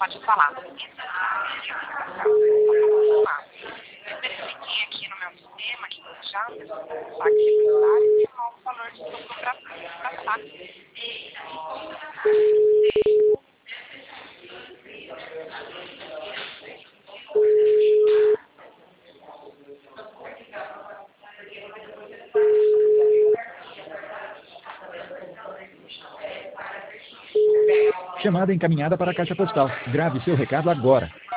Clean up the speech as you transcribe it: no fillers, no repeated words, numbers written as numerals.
Pode falar. Eu verifiquei aqui no meu sistema que já o saque secundário tem um novo valor de lucro para saque. Chamada encaminhada para a caixa postal. Grave seu recado agora.